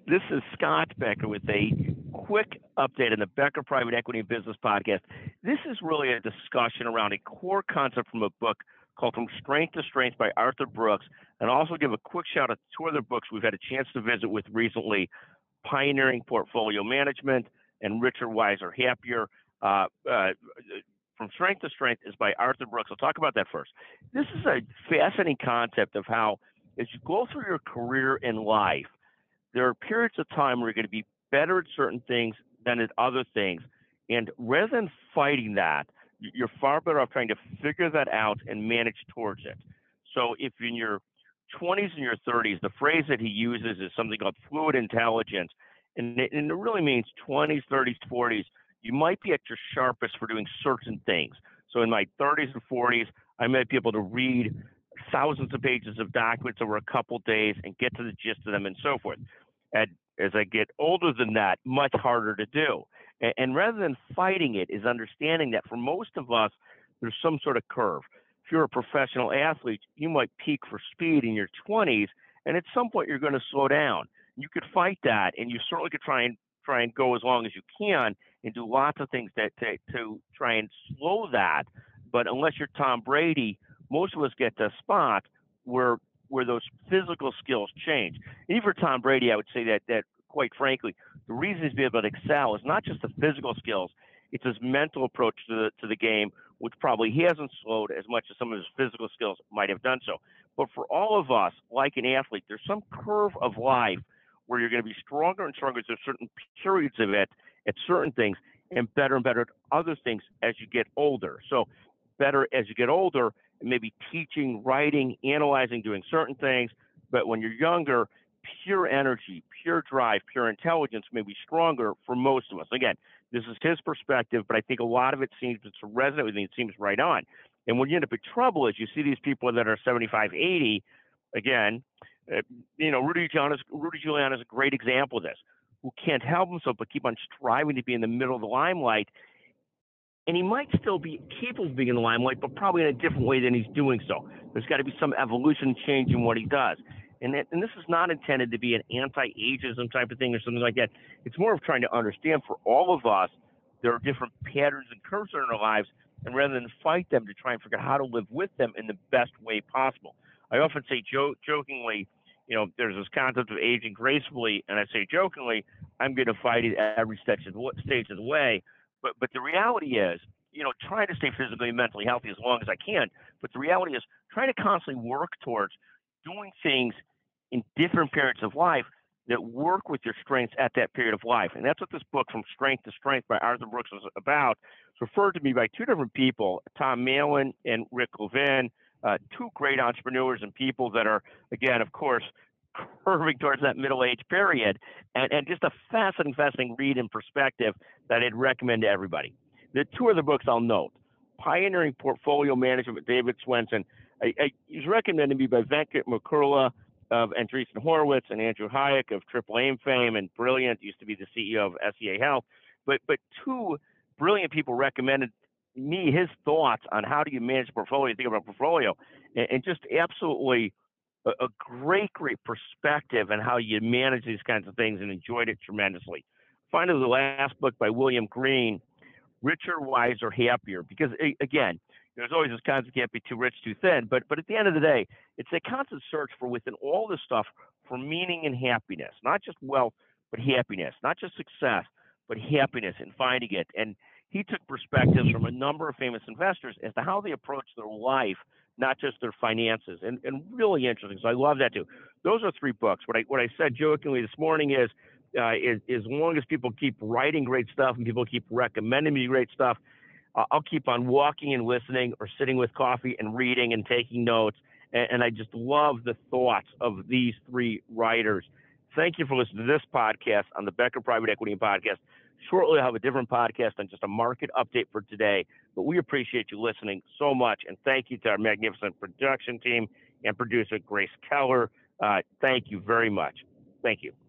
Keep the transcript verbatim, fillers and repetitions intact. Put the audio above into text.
This is Scott Becker with a quick update on the Becker Private Equity and Business Podcast. This is really a discussion around a core concept from a book called From Strength to Strength by Arthur Brooks, and I'll also give a quick shout out to two other books we've had a chance to visit with recently, Pioneering Portfolio Management and Richer, Wiser, Happier. Uh, uh, From Strength to Strength is by Arthur Brooks. I'll talk about that first. This is a fascinating concept of how, as you go through your career in life, there are periods of time where you're going to be better at certain things than at other things. And rather than fighting that, you're far better off trying to figure that out and manage towards it. So if in your twenties and your thirties, the phrase that he uses is something called fluid intelligence. And it, and it really means twenties, thirties, forties, you might be at your sharpest for doing certain things. So in my thirties and forties, I might be able to read thousands of pages of documents over a couple days and get to the gist of them and so forth. And as I get older than that, much harder to do. And, and rather than fighting it, is understanding that for most of us, there's some sort of curve. If you're a professional athlete, you might peak for speed in your twenties, and at some point you're going to slow down. You could fight that, and you certainly could try and try and go as long as you can and do lots of things that to, to try and slow that. But unless you're Tom Brady, most of us get to a spot where where those physical skills change. And even for Tom Brady, I would say that that quite frankly, the reason he's been able to excel is not just the physical skills, it's his mental approach to the to the game, which probably he hasn't slowed as much as some of his physical skills might have done so. But for all of us, like an athlete, there's some curve of life where you're going to be stronger and stronger at certain periods of it, at certain things, and better and better at other things as you get older. So better as you get older, maybe teaching, writing, analyzing, doing certain things. But when you're younger, pure energy, pure drive, pure intelligence may be stronger for most of us. Again, this is his perspective, but I think a lot of it seems to resonate with me. It seems right on. And when you end up in trouble is you see these people that are seventy-five, eighty, again, uh, you know, Rudy Giuliani, Rudy Giuliani is a great example of this, who can't help himself but keep on striving to be in the middle of the limelight. And he might still be capable of being in the limelight, but probably in a different way than he's doing so. There's got to be some evolution change in what he does. And, that, and this is not intended to be an anti-ageism type of thing or something like that. It's more of trying to understand for all of us, there are different patterns and curves in our lives, and rather than fight them, to try and figure out how to live with them in the best way possible. I often say jo- jokingly, you know, there's this concept of aging gracefully, and I say jokingly, I'm going to fight it at every stage of the, stage of the way. But but the reality is, you know, trying to stay physically and mentally healthy as long as I can. But the reality is trying to constantly work towards doing things in different periods of life that work with your strengths at that period of life. And that's what this book, From Strength to Strength by Arthur Brooks, is about. It's referred to me by two different people, Tom Malin and Rick Levin, uh, two great entrepreneurs and people that are, again, of course, curving towards that middle-age period, and, and just a fascinating, fascinating read and perspective that I'd recommend to everybody. The two other books I'll note, Pioneering Portfolio Management with David Swensen. I, I, he's recommended to me by Venkat Mukherjee of Andreessen Horowitz and Andrew Hayek of Triple Aim fame and Brilliant, used to be the C E O of S E A Health. But, but two brilliant people recommended me his thoughts on how do you manage a portfolio, think about a portfolio, and, and just absolutely a, a great, great perspective on how you manage these kinds of things, and enjoyed it tremendously. Finally, the last book by William Green, Richer, Wiser, Happier, because again, there's always this concept, you can't be too rich, too thin, but but at the end of the day, it's a constant search for within all this stuff for meaning and happiness, not just wealth, but happiness, not just success, but happiness and finding it. And he took perspectives from a number of famous investors as to how they approach their life, not just their finances, and, and really interesting. So I love that too. Those are three books. What I what I said jokingly this morning is, uh, is, as long as people keep writing great stuff and people keep recommending me great stuff, uh, I'll keep on walking and listening or sitting with coffee and reading and taking notes. And, and I just love the thoughts of these three writers. Thank you for listening to this podcast on the Becker Private Equity Podcast. Shortly, I'll have a different podcast on just a market update for today, but we appreciate you listening so much. And thank you to our magnificent production team and producer, Grace Keller. Uh, thank you very much. Thank you.